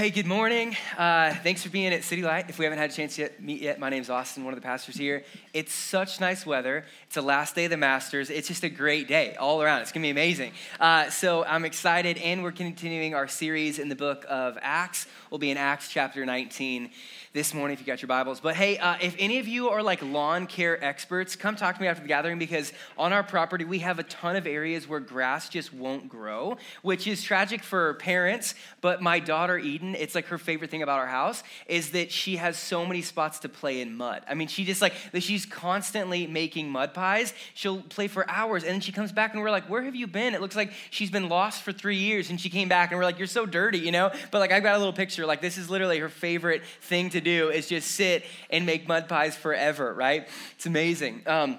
Hey, good morning. Thanks for being at City Light. If we haven't had a chance to meet yet, my name's Austin, one of the pastors here. It's such nice weather. It's the last day of the Masters. It's just a great day all around. It's going to be amazing. So I'm excited, and we're continuing our series in the book of Acts. We'll be in Acts chapter 19 this morning if you got your Bibles. But hey, if any of you are like lawn care experts, come talk to me after the gathering, because on our property, we have a ton of areas where grass just won't grow, which is tragic for parents. But my daughter, Eden, it's like her favorite thing about our house is that she has so many spots to play in mud. I mean, she's constantly making mud pies. She'll play for hours, and then she comes back, and we're like, where have you been? It looks like she's been lost for 3 years, and she came back, and we're like, you're so dirty, you know? But like, I've got a little picture. Like, this is literally her favorite thing to do is just sit and make mud pies forever, right? It's amazing.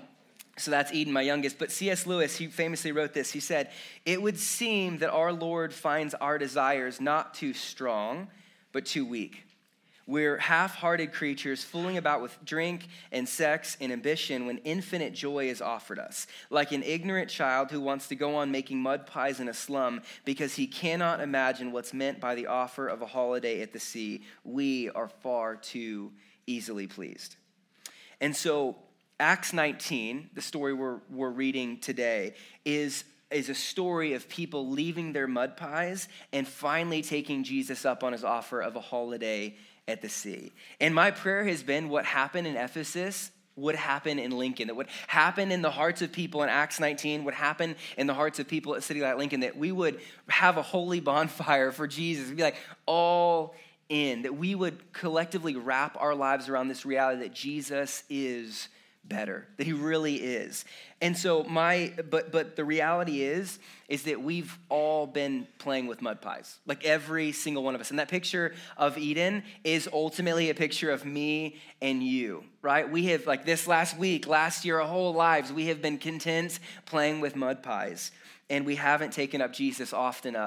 So that's Eden, my youngest. But C.S. Lewis, he famously wrote this. He said, "It would seem that our Lord finds our desires not too strong, but too weak. We're half-hearted creatures fooling about with drink and sex and ambition when infinite joy is offered us. Like an ignorant child who wants to go on making mud pies in a slum because he cannot imagine what's meant by the offer of a holiday at the sea. We are far too easily pleased." And so Acts 19, the story we're reading today, is a story of people leaving their mud pies and finally taking Jesus up on his offer of a holiday at the sea. And my prayer has been what happened in Ephesus would happen in Lincoln, that would happen in the hearts of people in Acts 19, would happen in the hearts of people at City Light Lincoln, that we would have a holy bonfire for Jesus. We'd be like all in, that we would collectively wrap our lives around this reality that Jesus is better, that he really is. And so but the reality is that we've all been playing with mud pies, like every single one of us. And that picture of Eden is ultimately a picture of me and you, right? We have, like this last week, last year, our whole lives, we have been content playing with mud pies. And we haven't taken up Jesus often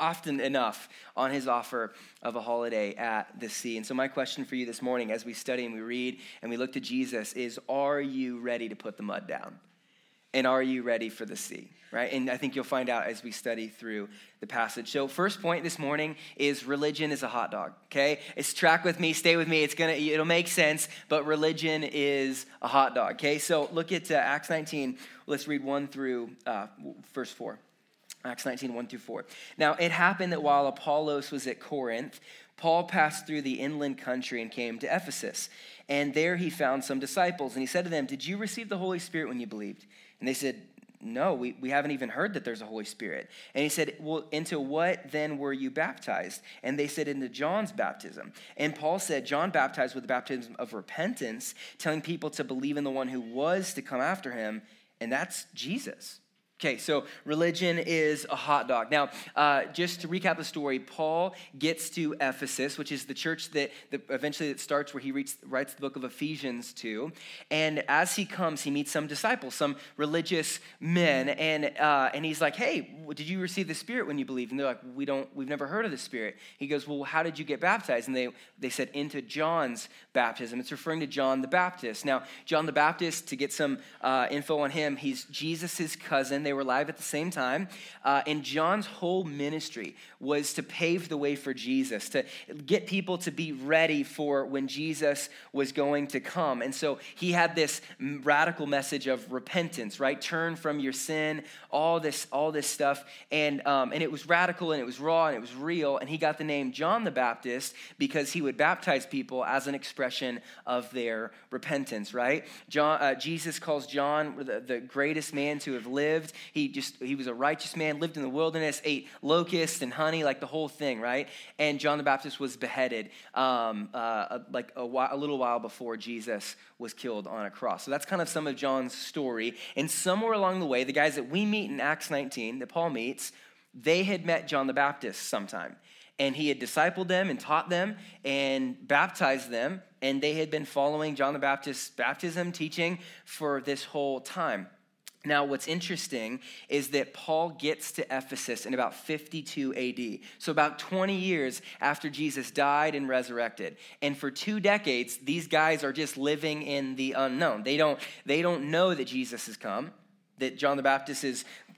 enough on his offer of a holiday at the sea. And so my question for you this morning, as we study and we read and we look to Jesus, is, are you ready to put the mud down? And are you ready for the sea, right? And I think you'll find out as we study through the passage. So first point this morning is religion is a hot dog, okay? It's track with me, stay with me. It'll make sense, but religion is a hot dog, okay? So look at Acts 19. Let's read 1 through verse 4. Acts 19, 1 through 4. Now, it happened that while Apollos was at Corinth, Paul passed through the inland country and came to Ephesus. And there he found some disciples. And he said to them, "Did you receive the Holy Spirit when you believed?" And they said, "No, we haven't even heard that there's a Holy Spirit." And he said, "Well, into what then were you baptized?" And they said, "Into John's baptism." And Paul said, "John baptized with the baptism of repentance, telling people to believe in the one who was to come after him, and that's Jesus." Okay, so religion is a hot dog. Now, just to recap the story, Paul gets to Ephesus, which is the church that eventually it starts where he writes the book of Ephesians to. And as he comes, he meets some disciples, some religious men, and he's like, "Hey, did you receive the Spirit when you believed?" And they're like, "We've never heard of the Spirit." He goes, "Well, how did you get baptized?" And they said, "Into John's baptism." It's referring to John the Baptist. Now, John the Baptist, to get some info on him, he's Jesus' cousin. They were alive at the same time. And John's whole ministry was to pave the way for Jesus, to get people to be ready for when Jesus was going to come. And so he had this radical message of repentance, right? Turn from your sin, all this stuff. And it was radical, and it was raw, and it was real. And he got the name John the Baptist because he would baptize people as an expression of their repentance, right? Jesus calls John the greatest man to have lived. He was a righteous man, lived in the wilderness, ate locusts and honey, like the whole thing, right? And John the Baptist was beheaded like a little while before Jesus was killed on a cross. So that's kind of some of John's story. And somewhere along the way, the guys that we meet in Acts 19, that Paul meets, they had met John the Baptist sometime. And he had discipled them and taught them and baptized them. And they had been following John the Baptist's baptism teaching for this whole time. Now, what's interesting is that Paul gets to Ephesus in about 52 AD, so about 20 years after Jesus died and resurrected. And for 2 decades, these guys are just living in the unknown. They don't know that Jesus has come, that John the Baptist is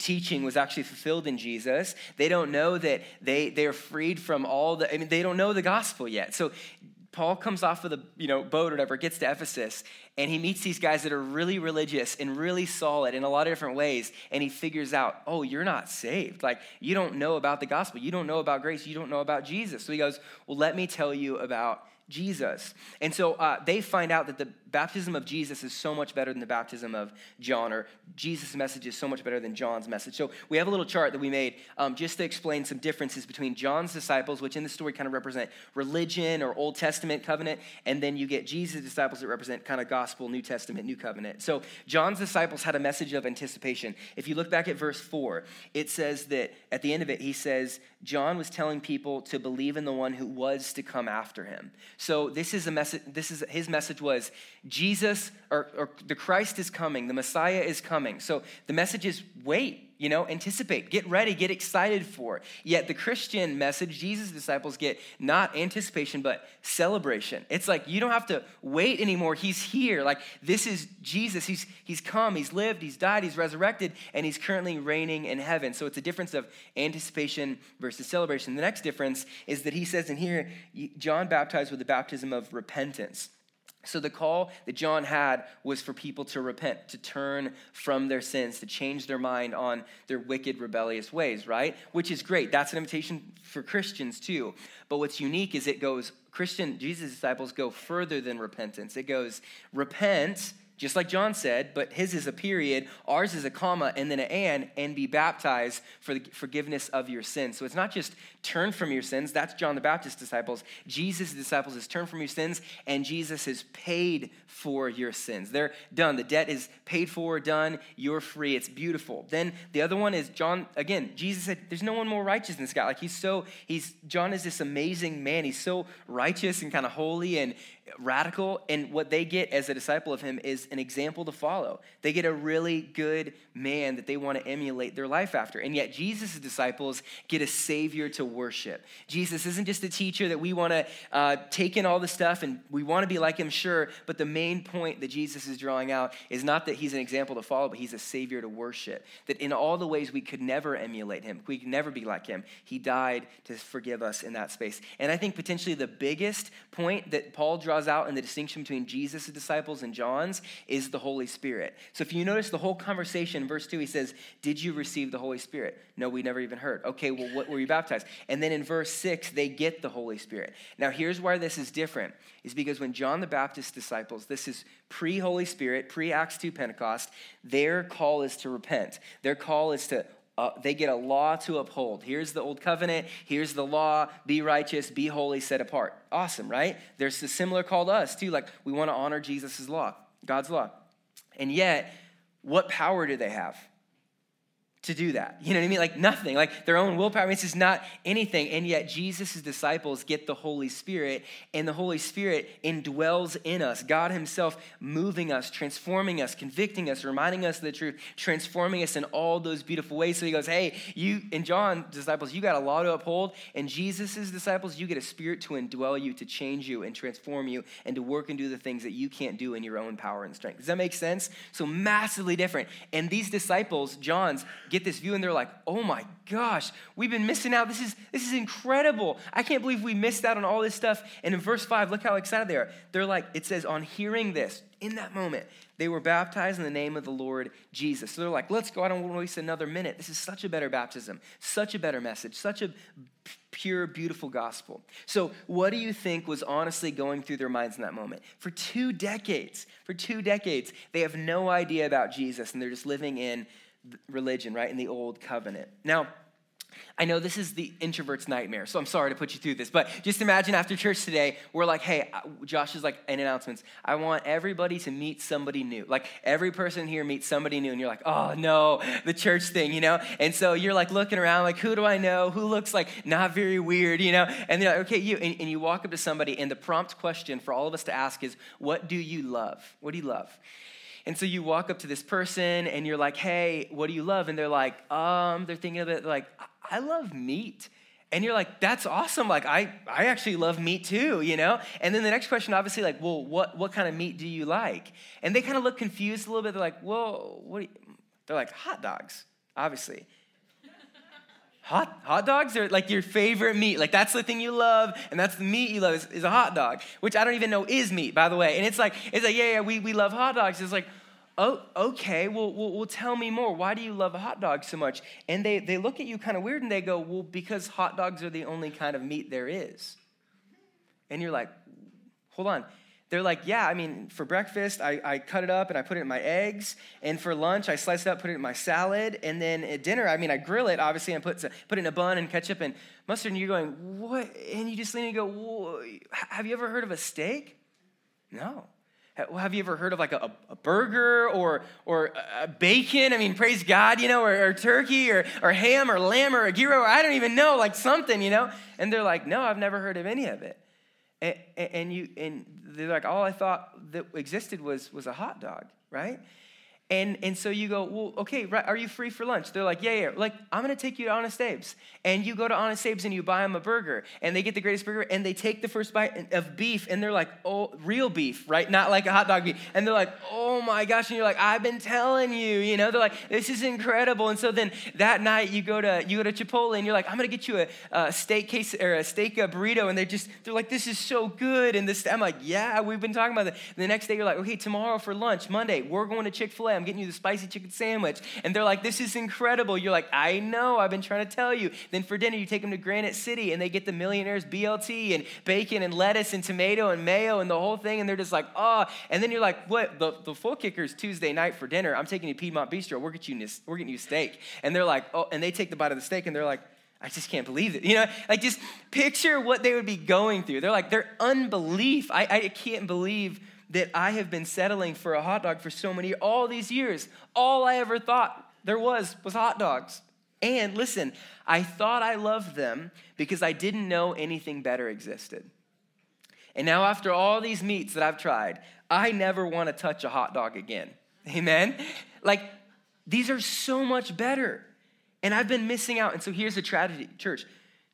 teaching was actually fulfilled in Jesus. They don't know that they're freed from they don't know the gospel yet. So Paul comes off of the boat or whatever, gets to Ephesus, and he meets these guys that are really religious and really solid in a lot of different ways, and he figures out, oh, you're not saved. Like, you don't know about the gospel. You don't know about grace. You don't know about Jesus. So he goes, well, let me tell you about Jesus. And so they find out that the baptism of Jesus is so much better than the baptism of John, or Jesus' message is so much better than John's message. So we have a little chart that we made just to explain some differences between John's disciples, which in the story kind of represent religion or Old Testament covenant, and then you get Jesus' disciples that represent kind of gospel, New Testament, New Covenant. So John's disciples had a message of anticipation. If you look back at verse 4, it says that at the end of it, he says, John was telling people to believe in the one who was to come after him. So this is his message was, Jesus, or the Christ is coming, the Messiah is coming. So the message is wait, anticipate, get ready, get excited for it. Yet the Christian message, Jesus' disciples get not anticipation, but celebration. It's like, you don't have to wait anymore. He's here. Like, this is Jesus. He's come, he's lived, he's died, he's resurrected, and he's currently reigning in heaven. So it's a difference of anticipation versus celebration. The next difference is that he says in here, John baptized with the baptism of repentance. So the call that John had was for people to repent, to turn from their sins, to change their mind on their wicked, rebellious ways, right? Which is great. That's an invitation for Christians too. But what's unique is Jesus' disciples go further than repentance. It goes, repent, just like John said, but his is a period, ours is a comma, and then an and be baptized for the forgiveness of your sins. So it's not just turn from your sins. That's John the Baptist's disciples. Jesus' disciples is turn from your sins, and Jesus has paid for your sins. They're done. The debt is paid for, done. You're free. It's beautiful. Then the other one is John. Again, Jesus said, there's no one more righteous than this guy. Like, John is this amazing man. He's so righteous and kind of holy and radical, and what they get as a disciple of him is an example to follow. They get a really good man that they want to emulate their life after. And yet Jesus' disciples get a savior to worship. Jesus isn't just a teacher that we want to take in all the stuff and we want to be like him, sure, but the main point that Jesus is drawing out is not that he's an example to follow, but he's a savior to worship. That in all the ways we could never emulate him, we could never be like him, he died to forgive us in that space. And I think potentially the biggest point that Paul draws out in the distinction between Jesus' disciples and John's is the Holy Spirit. So if you notice the whole conversation, in verse 2, he says, did you receive the Holy Spirit? No, we never even heard. Okay, well, what were you baptized? And then in verse 6, they get the Holy Spirit. Now, here's why this is different, is because when John the Baptist's disciples, this is pre-Holy Spirit, pre-Acts 2 Pentecost, their call is to repent. Their call is to they get a law to uphold. Here's the old covenant. Here's the law. Be righteous, be holy, set apart. Awesome, right? There's a similar call to us too. Like, we want to honor Jesus' law, God's law. And yet, what power do they have to do that? You know what I mean? Like, nothing. Like, their own willpower. I mean, it's just not anything. And yet Jesus' disciples get the Holy Spirit, and the Holy Spirit indwells in us. God himself moving us, transforming us, convicting us, reminding us of the truth, transforming us in all those beautiful ways. So he goes, hey, you and John's disciples, you got a law to uphold. And Jesus' disciples, you get a spirit to indwell you, to change you and transform you, and to work and do the things that you can't do in your own power and strength. Does that make sense? So massively different. And these disciples, John's, get this view and they're like, oh my gosh, we've been missing out. This is incredible. I can't believe we missed out on all this stuff. And in verse 5, look how excited they are. They're like, it says, on hearing this, in that moment, they were baptized in the name of the Lord Jesus. So they're like, let's go. I don't want to waste another minute. This is such a better baptism, such a better message, such a pure, beautiful gospel. So what do you think was honestly going through their minds in that moment? For 2 decades, they have no idea about Jesus, and they're just living in religion, right, in the old covenant. Now, I know this is the introvert's nightmare, so I'm sorry to put you through this, but just imagine after church today, we're like, hey, Josh is like, in announcements, I want everybody to meet somebody new. Like, every person here meets somebody new, and you're like, oh no, the church thing, you know? And so you're like looking around, like, who do I know? Who looks like not very weird, you know? And they're like, okay, you, and you walk up to somebody, and the prompt question for all of us to ask is, what do you love? What do you love? And so you walk up to this person and you're like, hey, what do you love? And they're like, they're thinking of it like, I love meat. And you're like, that's awesome. Like, I actually love meat too, you know? And then the next question, obviously, like, well, what kind of meat do you like? And they kind of look confused a little bit. They're like, well, they're like, hot dogs. obviously. Hot dogs are like your favorite meat. Like that's the thing you love, and that's the meat you love is a hot dog, which I don't even know is meat, by the way. And it's like yeah, we love hot dogs. It's like, oh, okay, well, tell me more. Why do you love a hot dog so much? And they look at you kind of weird, and they go, well, because hot dogs are the only kind of meat there is. And you're like, hold on. They're like, yeah, I mean, for breakfast, I cut it up and I put it in my eggs. And for lunch, I slice it up, put it in my salad. And then at dinner, I mean, I grill it, obviously, and put it in a bun and ketchup and mustard. And you're going, what? And you just lean and go, whoa, have you ever heard of a steak? No. Have you ever heard of like a burger or a bacon? I mean, praise God, or turkey or ham or lamb or a gyro, or I don't even know, like something, And they're like, no, I've never heard of any of it. And they're like, all I thought that existed was a hot dog, right? And so you go, well, okay, right, are you free for lunch? They're like, yeah. Like, I'm going to take you to Honest Abe's. And you go to Honest Abe's and you buy them a burger. And they get the greatest burger. And they take the first bite of beef. And they're like, oh, real beef, right? Not like a hot dog beef. And they're like, oh, my gosh. And you're like, I've been telling you. They're like, this is incredible. And so then that night you go to Chipotle. And you're like, I'm going to get you a steak case or a steak burrito. And they're like, this is so good. And I'm like, yeah, we've been talking about that. And the next day you're like, okay, tomorrow for lunch, Monday, we're going to Chick-fil-A. I'm getting you the spicy chicken sandwich. And they're like, this is incredible. You're like, I know, I've been trying to tell you. Then for dinner, you take them to Granite City and they get the Millionaire's BLT and bacon and lettuce and tomato and mayo and the whole thing. And they're just like, oh. And then you're like, what? The full kicker's Tuesday night for dinner. I'm taking you to Piedmont Bistro. We're getting you steak. And they're like, oh, and they take the bite of the steak and they're like, I just can't believe it. Like just picture what they would be going through. They're like, their unbelief. I can't believe that I have been settling for a hot dog for so many, all these years. All I ever thought there was hot dogs. And listen, I thought I loved them because I didn't know anything better existed. And now after all these meats that I've tried, I never want to touch a hot dog again. Amen? Like, these are so much better. And I've been missing out. And so here's the tragedy, church.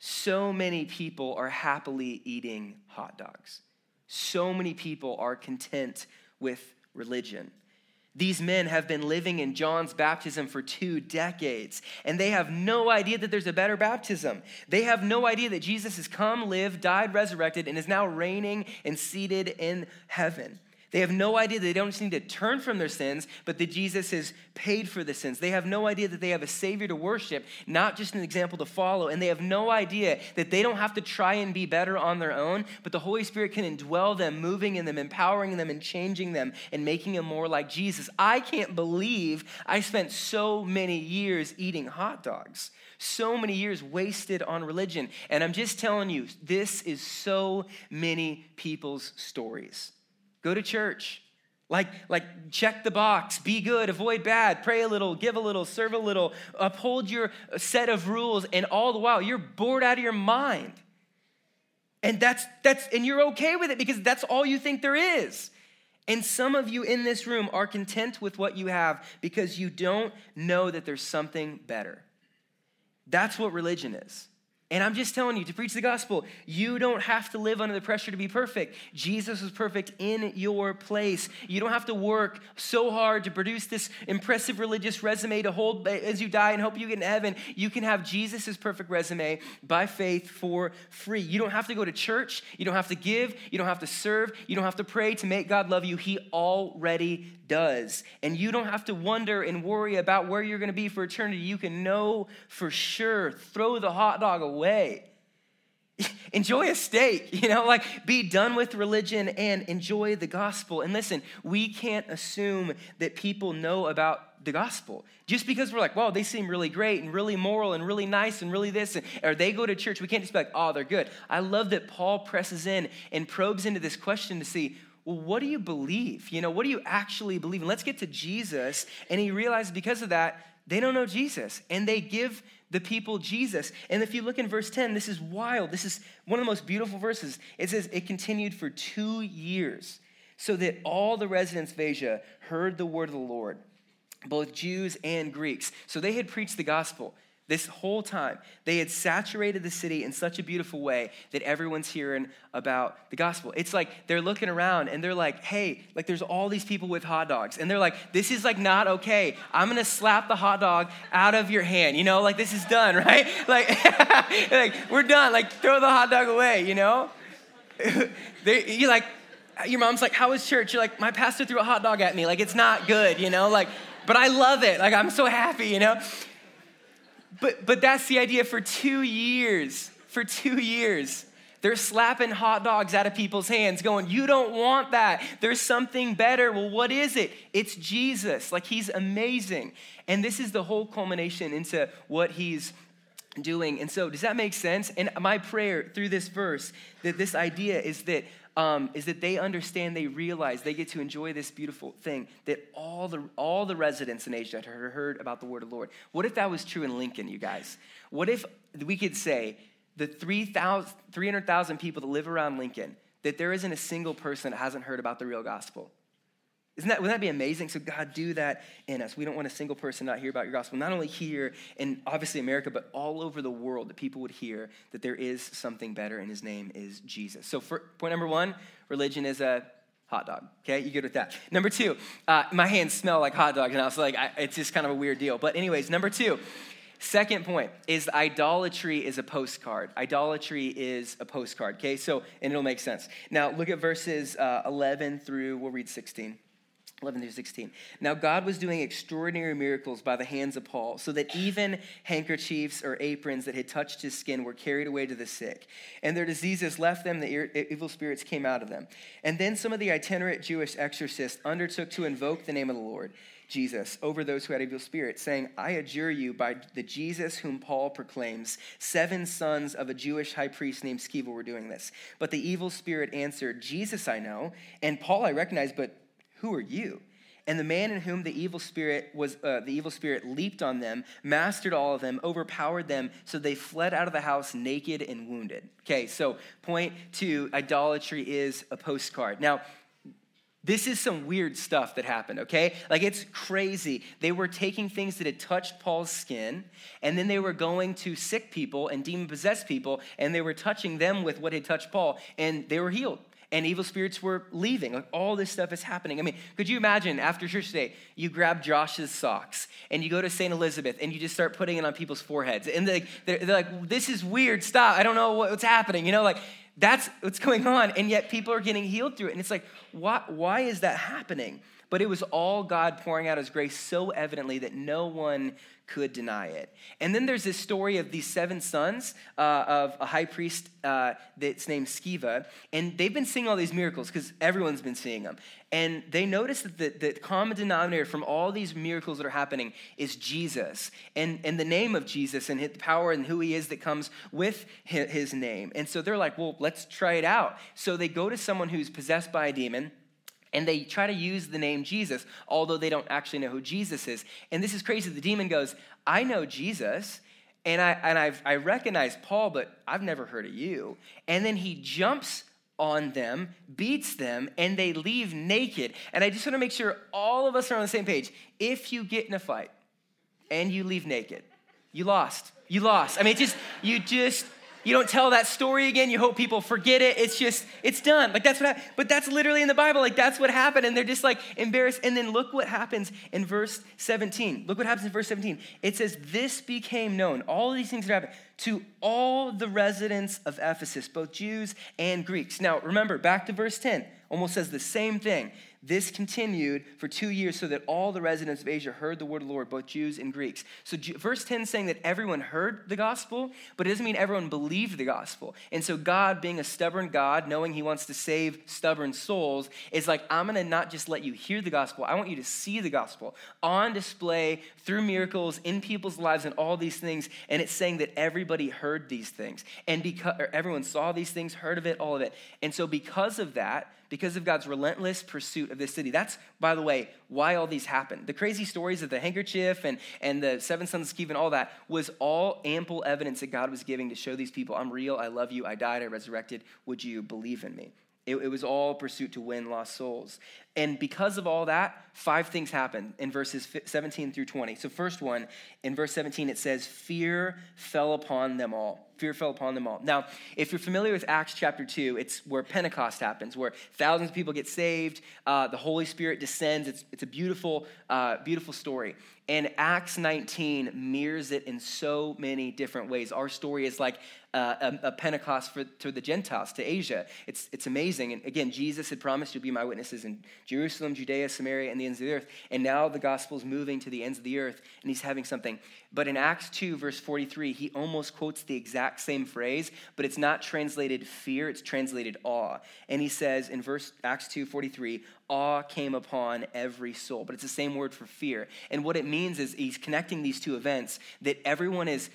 So many people are happily eating hot dogs. So many people are content with religion. These men have been living in John's baptism for 2 decades, and they have no idea that there's a better baptism. They have no idea that Jesus has come, lived, died, resurrected, and is now reigning and seated in heaven. They have no idea that they don't just need to turn from their sins, but that Jesus has paid for the sins. They have no idea that they have a Savior to worship, not just an example to follow. And they have no idea that they don't have to try and be better on their own, but the Holy Spirit can indwell them, moving in them, empowering them, and changing them, and making them more like Jesus. I can't believe I spent so many years eating hot dogs. So many years wasted on religion. And I'm just telling you, this is so many people's stories. Go to church, like check the box, be good, avoid bad, pray a little, give a little, serve a little, uphold your set of rules, and all the while you're bored out of your mind. And and you're okay with it because that's all you think there is. And some of you in this room are content with what you have because you don't know that there's something better. That's what religion is. And I'm just telling you, to preach the gospel, you don't have to live under the pressure to be perfect. Jesus was perfect in your place. You don't have to work so hard to produce this impressive religious resume to hold as you die and hope you get in heaven. You can have Jesus' perfect resume by faith for free. You don't have to go to church. You don't have to give. You don't have to serve. You don't have to pray to make God love you. He already does. And you don't have to wonder and worry about where you're going to be for eternity. You can know for sure. Throw the hot dog away. Enjoy a steak, be done with religion and enjoy the gospel. And listen, we can't assume that people know about the gospel. Just because we're like, wow, they seem really great and really moral and really nice and really this, or they go to church, we can't just be like, oh, they're good. I love that Paul presses in and probes into this question to see, well, what do you believe? What do you actually believe? And let's get to Jesus. And he realizes because of that, they don't know Jesus. And they give the people Jesus. And if you look in verse 10, this is wild. This is one of the most beautiful verses. It says, it continued for 2 years so that all the residents of Asia heard the word of the Lord, both Jews and Greeks. So they had preached the gospel. This whole time, they had saturated the city in such a beautiful way that everyone's hearing about the gospel. It's like they're looking around and they're like, hey, like there's all these people with hot dogs. And they're like, this is like not okay. I'm going to slap the hot dog out of your hand. You know, like this is done, right? Like we're done. Like throw the hot dog away, you know? You're like, your mom's like, how was church? You're like, my pastor threw a hot dog at me. Like it's not good, you know? Like, but I love it. Like I'm so happy, you know? But that's the idea. For 2 years, they're slapping hot dogs out of people's hands going, you don't want that. There's something better. Well, what is it? It's Jesus. Like he's amazing. And this is the whole culmination into what he's doing. And so does that make sense? And my prayer through this verse, that this idea is that they understand, they realize, they get to enjoy this beautiful thing, that all the residents in Asia had heard about the word of the Lord. What if that was true in Lincoln, you guys? What if we could say the 300,000 people that live around Lincoln, that there isn't a single person that hasn't heard about the real gospel? Wouldn't that be amazing? So God, do that in us. We don't want a single person not hear about your gospel. Not only here in obviously America, but all over the world, that people would hear that there is something better and his name is Jesus. So for point number 1, religion is a hot dog. Okay, you good with that? Number 2, my hands smell like hot dogs, and I was like, it's just kind of a weird deal. But anyways, number 2, second point is idolatry is a postcard. Idolatry is a postcard, okay? So, and it'll make sense. Now, look at verses 11 through, we'll read 16. 11 through 16. Now God was doing extraordinary miracles by the hands of Paul, so that even handkerchiefs or aprons that had touched his skin were carried away to the sick. And their diseases left them, the evil spirits came out of them. And then some of the itinerant Jewish exorcists undertook to invoke the name of the Lord Jesus over those who had evil spirits, saying, I adjure you by the Jesus whom Paul proclaims, 7 sons of a Jewish high priest named Sceva were doing this. But the evil spirit answered, Jesus I know, and Paul I recognize, but who are you? And the man in whom the evil spirit leaped on them, mastered all of them, overpowered them, so they fled out of the house naked and wounded. Okay, so point 2, idolatry is a postcard. Now, this is some weird stuff that happened, okay? Like, it's crazy. They were taking things that had touched Paul's skin, and then they were going to sick people and demon-possessed people, and they were touching them with what had touched Paul, and they were healed. And evil spirits were leaving. Like, all this stuff is happening. I mean, could you imagine after church today, you grab Josh's socks and you go to St. Elizabeth and you just start putting it on people's foreheads. And they're like, this is weird, stop. I don't know what's happening. You know, like, that's what's going on. And yet people are getting healed through it. And it's like, why is that happening? But it was all God pouring out his grace so evidently that no one could deny it. And then there's this story of these 7 sons of a high priest that's named Sceva. And they've been seeing all these miracles because everyone's been seeing them. And they notice that the common denominator from all these miracles that are happening is Jesus. And the name of Jesus and the power and who he is that comes with his name. And so they're like, well, let's try it out. So they go to someone who's possessed by a demon. And they try to use the name Jesus, although they don't actually know who Jesus is. And this is crazy. The demon goes, I know Jesus, and I recognize Paul, but I've never heard of you. And then he jumps on them, beats them, and they leave naked. And I just want to make sure all of us are on the same page. If you get in a fight and you leave naked, you lost. You lost. I mean, you don't tell that story again. You hope people forget it. It's done. Like, that's what happened. But that's literally in the Bible. Like, that's what happened. And they're just like embarrassed. And then look what happens in verse 17. Look what happens in verse 17. It says, this became known. All of these things that happened to all the residents of Ephesus, both Jews and Greeks. Now, remember, back to verse 10. Almost says the same thing. This continued for 2 years so that all the residents of Asia heard the word of the Lord, both Jews and Greeks. So verse 10 is saying that everyone heard the gospel, but it doesn't mean everyone believed the gospel. And so God, being a stubborn God, knowing he wants to save stubborn souls, is like, I'm going to not just let you hear the gospel. I want you to see the gospel on display through miracles in people's lives and all these things. And it's saying that everybody heard these things. And everyone saw these things, heard of it, all of it. And so because of that, because of God's relentless pursuit of this city. That's, by the way, why all these happened. The crazy stories of the handkerchief and the 7 sons of Sceva and all that was all ample evidence that God was giving to show these people, I'm real, I love you, I died, I resurrected, would you believe in me? It was all pursuit to win lost souls. And because of all that, 5 things happen in verses 17 through 20. So first one, in verse 17, it says, fear fell upon them all. Fear fell upon them all. Now, if you're familiar with Acts chapter 2, it's where Pentecost happens, where thousands of people get saved, the Holy Spirit descends. It's a beautiful, beautiful story. And Acts 19 mirrors it in so many different ways. Our story is like a Pentecost to the Gentiles, to Asia. It's amazing. And again, Jesus had promised you'll be my witnesses in Jerusalem, Judea, Samaria, and the ends of the earth. And now the gospel is moving to the ends of the earth, and he's having something. But in Acts 2, verse 43, he almost quotes the exact same phrase, but it's not translated fear, it's translated awe. And he says in Acts 2, 43, awe came upon every soul. But it's the same word for fear. And what it means is he's connecting these two events, that everyone's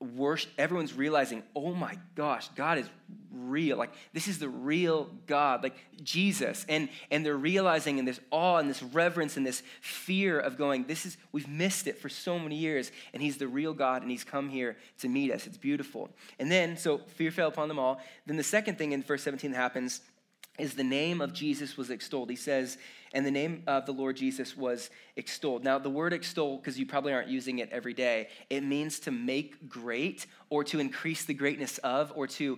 realizing, oh my gosh, God is real. Like, this is the real God, like Jesus. And they're realizing in this awe and this reverence and this fear of going, we've missed it for so many years, and he's the real God, and he's come here to meet us. It's beautiful. And then, so fear fell upon them all. Then the second thing in verse 17 that happens is the name of Jesus was extolled. He says, and the name of the Lord Jesus was extolled. Now, the word extol, because you probably aren't using it every day, it means to make great or to increase the greatness of or to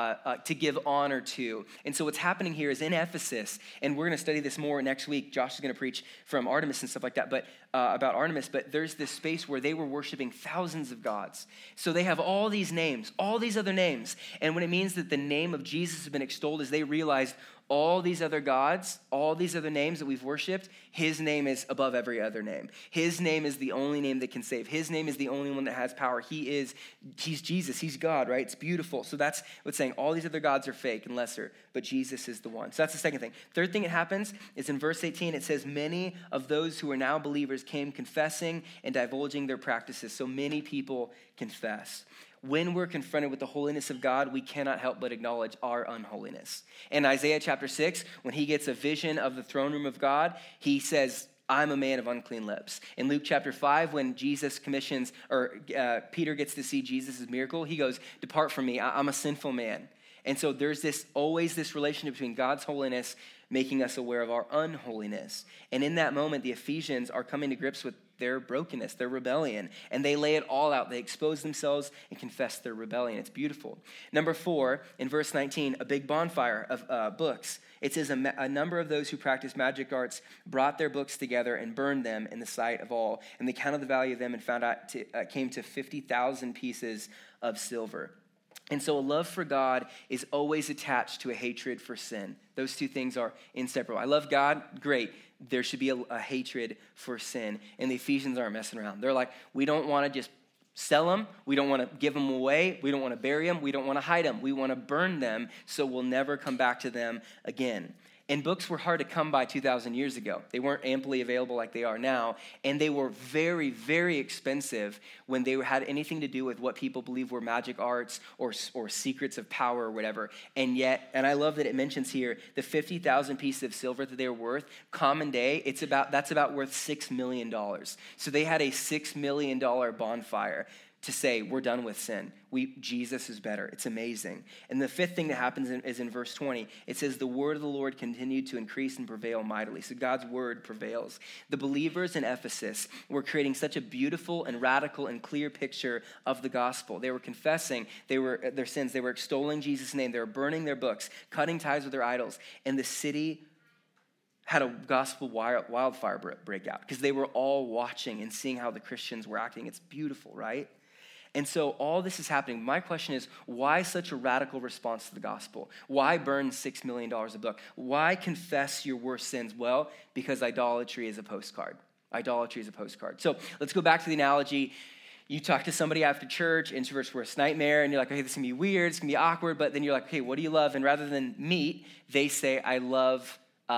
give honor to. And so what's happening here is in Ephesus, and we're going to study this more next week. Josh is going to preach from Artemis and stuff like that, but about Artemis. But there's this space where they were worshiping thousands of gods. So they have all these names, all these other names. And when it means that the name of Jesus has been extolled, is they realized all these other gods, all these other names that we've worshiped, his name is above every other name. His name is the only name that can save. His name is the only one that has power. He's Jesus. He's God, right? It's beautiful. So that's what's saying. All these other gods are fake and lesser, but Jesus is the one. So that's the second thing. Third thing that happens is in verse 18, it says, many of those who are now believers came confessing and divulging their practices. So many people confess. When we're confronted with the holiness of God, we cannot help but acknowledge our unholiness. In Isaiah chapter 6, when he gets a vision of the throne room of God, he says, I'm a man of unclean lips. In Luke chapter 5, when Jesus commissions, or Peter gets to see Jesus' miracle, he goes, depart from me, I'm a sinful man. And so there's always this relationship between God's holiness making us aware of our unholiness. And in that moment, the Ephesians are coming to grips with their brokenness, their rebellion, and they lay it all out. They expose themselves and confess their rebellion. It's beautiful. Number 4, in verse 19, a big bonfire of books. It says, a number of those who practiced magic arts brought their books together and burned them in the sight of all. And they counted the value of them and found out came to 50,000 pieces of silver. And so a love for God is always attached to a hatred for sin. Those two things are inseparable. I love God, great. There should be a hatred for sin. And the Ephesians aren't messing around. They're like, we don't want to just sell them. We don't want to give them away. We don't want to bury them. We don't want to hide them. We want to burn them so we'll never come back to them again. And books were hard to come by 2,000 years ago. They weren't amply available like they are now. And they were very, very expensive when they had anything to do with what people believe were magic arts or secrets of power or whatever. And yet, and I love that it mentions here, the 50,000 pieces of silver that they were worth, common day, that's about worth $6 million. So they had a $6 million bonfire to say, we're done with sin. Jesus is better. It's amazing. And the fifth thing that happens is in verse 20. It says, the word of the Lord continued to increase and prevail mightily. So God's word prevails. The believers in Ephesus were creating such a beautiful and radical and clear picture of the gospel. They were confessing their sins. They were extolling Jesus' name. They were burning their books, cutting ties with their idols. And the city had a gospel wildfire break out because they were all watching and seeing how the Christians were acting. It's beautiful, right? And so all this is happening. My question is, why such a radical response to the gospel? Why burn $6 million a book? Why confess your worst sins? Well, because idolatry is a postcard. Idolatry is a postcard. So let's go back to the analogy. You talk to somebody after church, introvert's worst nightmare, and you're like, okay, this is going to be weird, it's going to be awkward, but then you're like, okay, what do you love? And rather than meat, they say, I love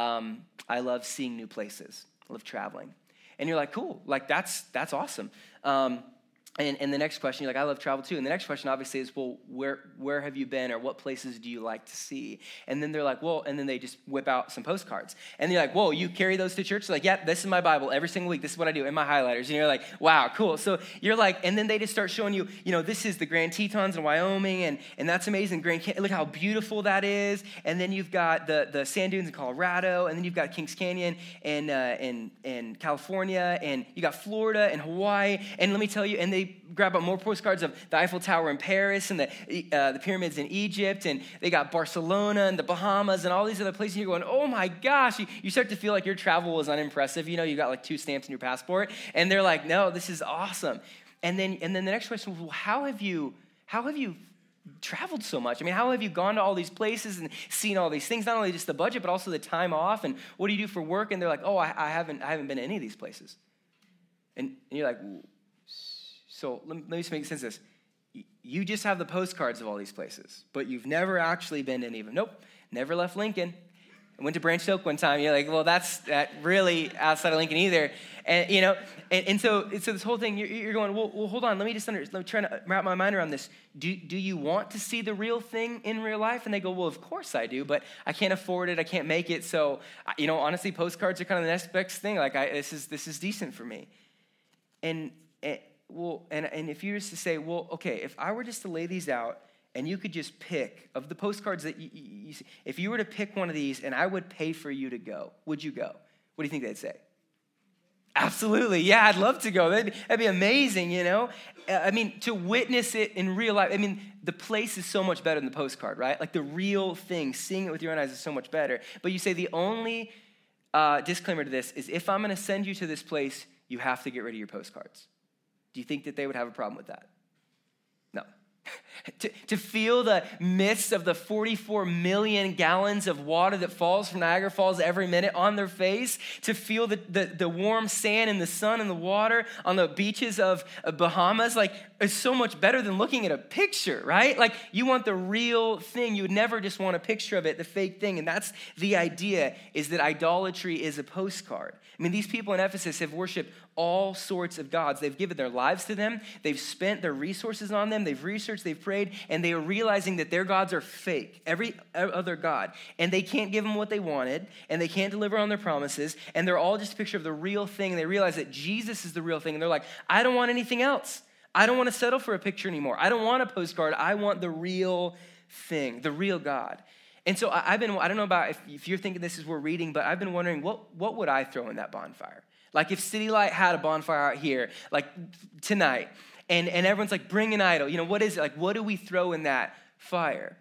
seeing new places. I love traveling. And you're like, cool, like that's awesome. And the next question, you're like, I love travel too. And the next question obviously is, well, where have you been, or what places do you like to see? And then they're like, well, and then they just whip out some postcards. And you're like, whoa, you carry those to church? They're like, yeah, this is my Bible every single week. This is what I do in my highlighters. And you're like, wow, cool. So you're like, and then they just start showing you, this is the Grand Tetons in Wyoming, and that's amazing. Look how beautiful that is. And then you've got the sand dunes in Colorado, and then you've got Kings Canyon in California, and you got Florida and Hawaii. And let me tell you, and they grab out more postcards of the Eiffel Tower in Paris and the pyramids in Egypt, and they got Barcelona and the Bahamas and all these other places. And you're going, oh my gosh, you start to feel like your travel was unimpressive. You got like 2 stamps in your passport, and they're like, no, this is awesome. And then the next question was, well, how have you traveled so much? I mean, how have you gone to all these places and seen all these things? Not only just the budget, but also the time off. And what do you do for work? And they're like, oh, I haven't been to any of these places. And you're like, so let me just make sense of this. You just have the postcards of all these places, but you've never actually been to any of them. Nope, never left Lincoln. I went to Branch Oak one time. You're like, well, that's really outside of Lincoln either. And so this whole thing, you're going, well, hold on. Let me try to wrap my mind around this. Do you want to see the real thing in real life? And they go, well, of course I do, but I can't afford it. I can't make it. So, honestly, postcards are kind of the next best thing. Like, this is decent for me. And if you were to say, well, okay, if I were just to lay these out and you could just pick of the postcards that you see, if you were to pick one of these and I would pay for you to go, would you go? What do you think they'd say? Absolutely. Yeah, I'd love to go. That'd be amazing, I mean, to witness it in real life. I mean, the place is so much better than the postcard, right? Like the real thing, seeing it with your own eyes is so much better. But you say the only disclaimer to this is if I'm going to send you to this place, you have to get rid of your postcards. Do you think that they would have a problem with that? No. To feel the mist of the 44 million gallons of water that falls from Niagara Falls every minute on their face, to feel the warm sand and the sun and the water on the beaches of Bahamas, like, it's so much better than looking at a picture, right? Like, you want the real thing. You would never just want a picture of it, the fake thing. And that's the idea, is that idolatry is a postcard. I mean, these people in Ephesus have worshiped all sorts of gods. They've given their lives to them. They've spent their resources on them. They've researched, they've prayed, and they are realizing that their gods are fake, every other god. And they can't give them what they wanted, and they can't deliver on their promises, and they're all just a picture of the real thing. And they realize that Jesus is the real thing, and they're like, I don't want anything else. I don't want to settle for a picture anymore. I don't want a postcard. I want the real thing, the real God. And so I don't know about if you're thinking this as we're reading, but I've been wondering, what would I throw in that bonfire? Like if City Light had a bonfire out here, like tonight, and everyone's like, bring an idol. What is it? Like, what do we throw in that fire?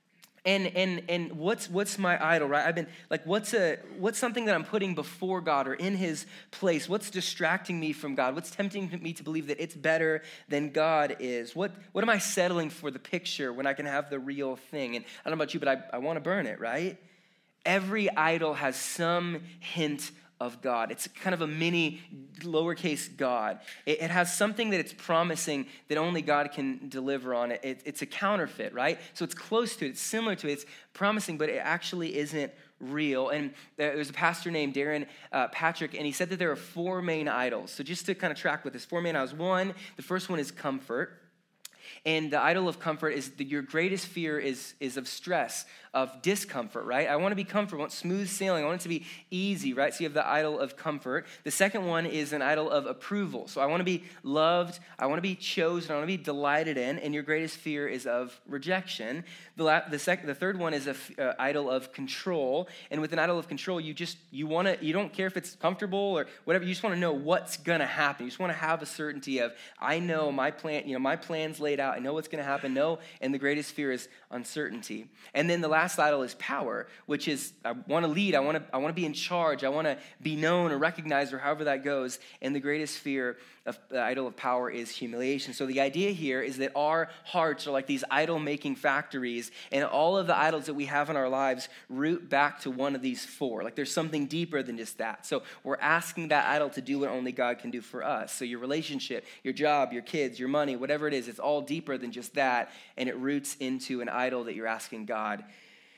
And what's my idol, right? I've been like, what's something that I'm putting before God or in his place? What's distracting me from God? What's tempting me to believe that it's better than God is? What am I settling for the picture when I can have the real thing? And I don't know about you, but I want to burn it, right? Every idol has some hint of God. It's kind of a mini lowercase God. It has something that it's promising that only God can deliver on. It's a counterfeit, right? So it's close to it. It's similar to it. It's promising, but it actually isn't real. And there's a pastor named Darren Patrick, and he said that there are 4 main idols. So just to kind of track with this, 4 main idols. One, the first one is comfort. And the idol of comfort is that your greatest fear is of stress, of discomfort, right? I want to be comfortable. I want smooth sailing. I want it to be easy, right? So you have the idol of comfort. The second one is an idol of approval. So I want to be loved. I want to be chosen. I want to be delighted in. And your greatest fear is of rejection. The third one is an idol of control. And with an idol of control, you don't care if it's comfortable or whatever. You just want to know what's going to happen. You just want to have a certainty of, I know my plan, my plan's laid out. I know what's going to happen. And the greatest fear is uncertainty. And then the last idol is power, which is I want to lead. I want to be in charge. I want to be known or recognized or however that goes. And the greatest fear of the idol of power is humiliation. So the idea here is that our hearts are like these idol-making factories, and all of the idols that we have in our lives root back to one of these 4. Like there's something deeper than just that. So we're asking that idol to do what only God can do for us. So your relationship, your job, your kids, your money, whatever it is, it's all deeper than just that, and it roots into an idol that you're asking God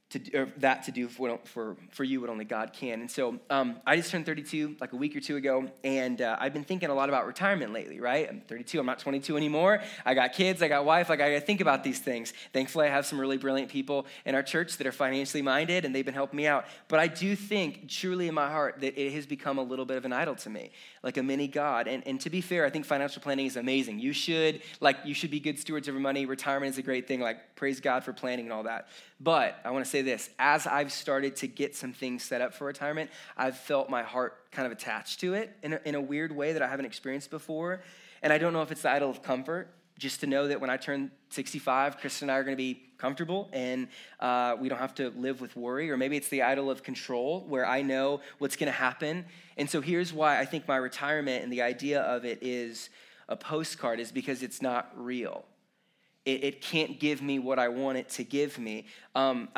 to do for you what only God can. And so I just turned 32 like a week or two ago, and I've been thinking a lot about retirement lately, right? I'm 32, I'm not 22 anymore. I got kids, I got wife, like I gotta think about these things. Thankfully, I have some really brilliant people in our church that are financially minded, and they've been helping me out. But I do think truly in my heart that it has become a little bit of an idol to me, like a mini God. And to be fair, I think financial planning is amazing. You should be good stewards of your money. Retirement is a great thing, like praise God for planning and all that. But I want to say this, as I've started to get some things set up for retirement, I've felt my heart kind of attached to it in a weird way that I haven't experienced before. And I don't know if it's the idol of comfort, just to know that when I turn 65, Kristen and I are going to be comfortable and we don't have to live with worry. Or maybe it's the idol of control, where I know what's going to happen. And so here's why I think my retirement and the idea of it is a postcard, is because it's not real. It can't give me what I want it to give me. If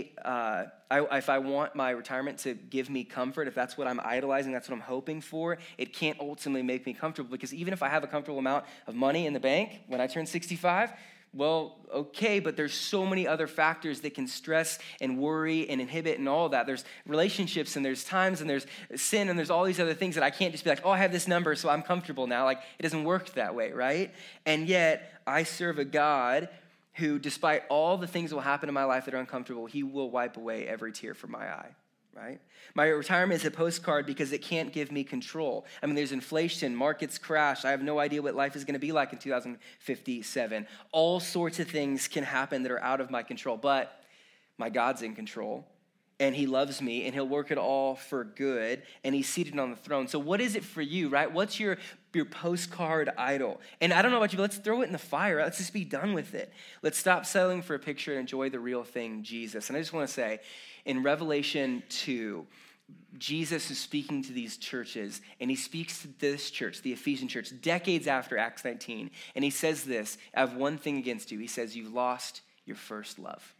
I want my retirement to give me comfort, if that's what I'm idolizing, that's what I'm hoping for, it can't ultimately make me comfortable, because even if I have a comfortable amount of money in the bank when I turn 65, well, okay, but there's so many other factors that can stress and worry and inhibit and all of that. There's relationships and there's times and there's sin and there's all these other things that I can't just be like, oh, I have this number, so I'm comfortable now. Like, it doesn't work that way, right? And yet, I serve a God who, despite all the things that will happen in my life that are uncomfortable, he will wipe away every tear from my eye. Right? My retirement is a postcard because it can't give me control. I mean, there's inflation, markets crash. I have no idea what life is going to be like in 2057. All sorts of things can happen that are out of my control, but my God's in control, and he loves me, and he'll work it all for good, and he's seated on the throne. So what is it for you, right? What's your postcard idol? And I don't know about you, but let's throw it in the fire. Let's just be done with it. Let's stop settling for a picture and enjoy the real thing, Jesus. And I just want to say, in Revelation 2, Jesus is speaking to these churches, and he speaks to this church, the Ephesian church, decades after Acts 19. And he says this, I have one thing against you. He says, you've lost your first love.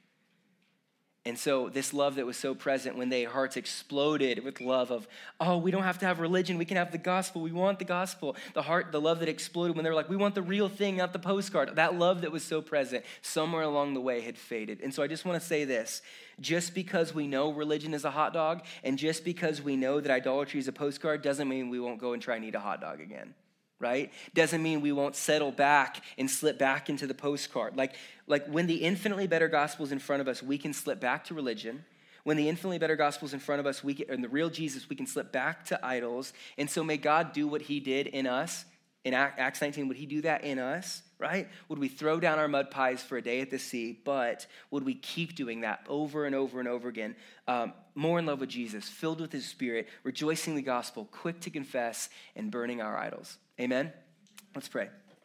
And so this love that was so present when their hearts exploded with love of, oh, we don't have to have religion. We can have the gospel. We want the gospel. The love that exploded when they were like, we want the real thing, not the postcard. That love that was so present somewhere along the way had faded. And so I just want to say this. Just because we know religion is a hot dog, and just because we know that idolatry is a postcard, doesn't mean we won't go and try and eat a hot dog again. Right? Doesn't mean we won't settle back and slip back into the postcard. Like when the infinitely better gospel is in front of us, we can slip back to religion. When the infinitely better gospel is in front of us, and the real Jesus, we can slip back to idols. And so may God do what he did in us. In Acts 19, would he do that in us, right? Would we throw down our mud pies for a day at the sea, but would we keep doing that over and over and over again? More in love with Jesus, filled with his spirit, rejoicing the gospel, quick to confess, and burning our idols. Amen? Let's pray.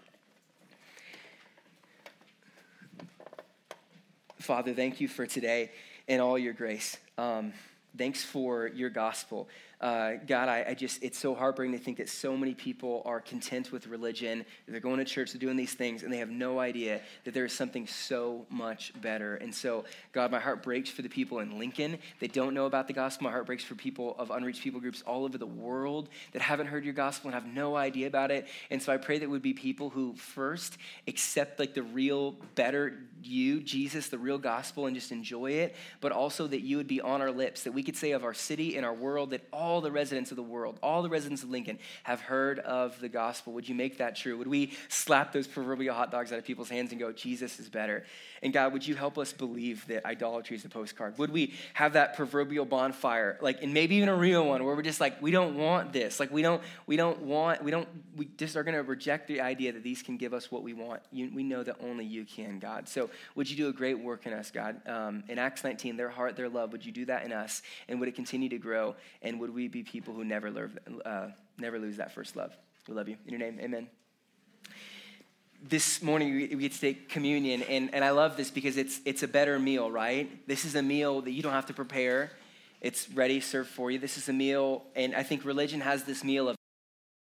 Father, thank you for today and all your grace. Thanks for your gospel. God, it's so heartbreaking to think that so many people are content with religion. They're going to church, they're doing these things, and they have no idea that there is something so much better. And so, God, my heart breaks for the people in Lincoln that don't know about the gospel. My heart breaks for people of unreached people groups all over the world that haven't heard your gospel and have no idea about it. And so I pray that would be people who first accept like the real, better you, Jesus, the real gospel, and just enjoy it, but also that you would be on our lips, that we could say of our city and our world that all the residents of the world, all the residents of Lincoln have heard of the gospel. Would you make that true? Would we slap those proverbial hot dogs out of people's hands and go, Jesus is better? And God, would you help us believe that idolatry is the postcard? Would we have that proverbial bonfire, like, and maybe even a real one where we're just like, we don't want this. Like, we just are going to reject the idea that these can give us what we want. We know that only you can, God. So would you do a great work in us, God? In Acts 19, their heart, their love, would you do that in us? And would it continue to grow? And would we be people who never lose that first love? We love you. In your name, amen. This morning we get to take communion, and I love this because it's a better meal, right? This is a meal that you don't have to prepare. It's ready, served for you. This is a meal, and I think religion has this meal of